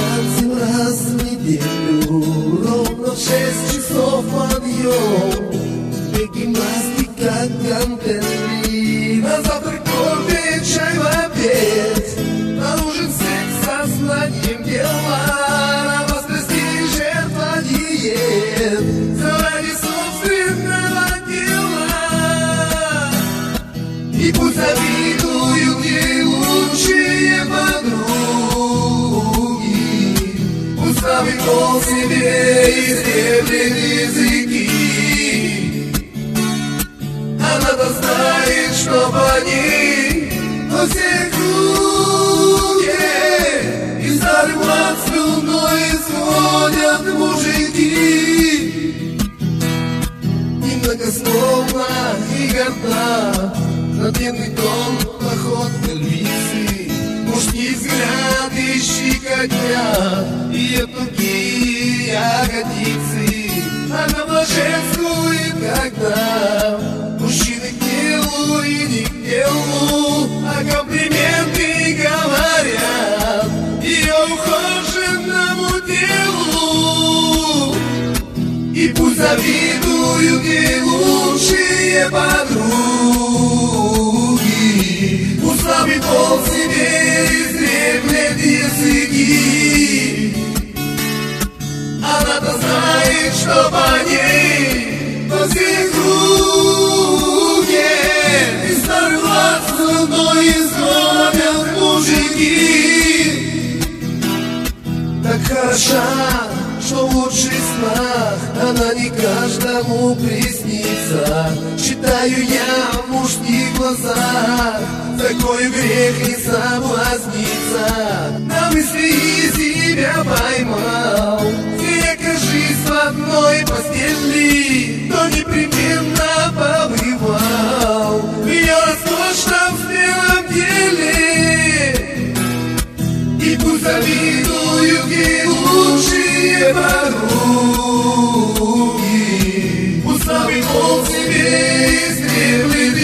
танцем раз в неделю, ровно в 6 часов подъем. Две гимнастики как гантели, на завтрак, кофе, чай в обед. На ужин секс со знанием дела, на возрасте жертва диет. Заради собственного дела. И пусть завидуют ей лучшие подруги, пусть ставит пол себе изъявлен языки. Она-то знает, что по ней во всех круге и старым от слюной исходят мужики. Немногословно и горда, надменный тон, походка львицы, мужские взгляды щекотня, ее тугие ягодицы. Она блаженствует, когда мужчины к делу и не к делу, а комплименты говорят ее ухоженному телу. И пусть завидуют ей лучшие подруги, пусть слабый пол себе издревлет языки. Она-то знает, что по ней во всех круге и старый глаз слюной исходят мужики. Так хороша, что в лучших снах она не каждому приснится. Читаю я в мужских глазах, такой грех не соблазниться. На мысли из себя поймал, ты окажись в одной постели, то непременно побывал в ее роскошном смелом деле. И пусть завидуют ей лучшие подруги, пусть слабый пол себе издревлет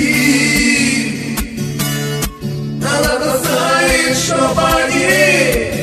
языки. Она-то знает, что по ней